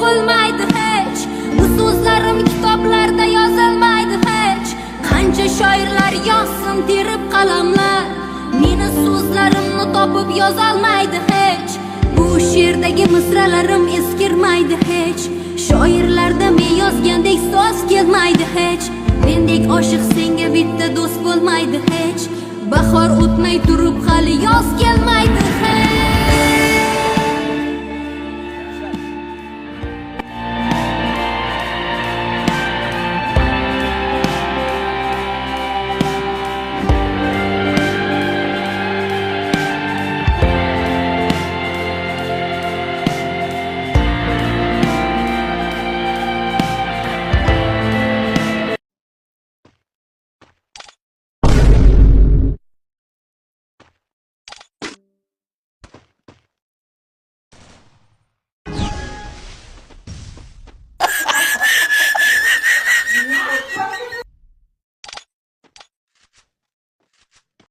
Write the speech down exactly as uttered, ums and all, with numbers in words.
bo'lmaydi hech. Bu so'zlarim kitoblarda yozilmaydi hech. Qancha shoirlar yozsin terib qalamlar, meni so'zlarimni topib yozolmaydi hech. Bu she'rdagi misralarim eskirmaydi hech. Shoirlarda men yozgandek so'z kelmaydi hech. Mendek oshiq senga bitta do'st bo'lmaydi hech. Bahor o'tmay turib hali yoz kelmaydi hech.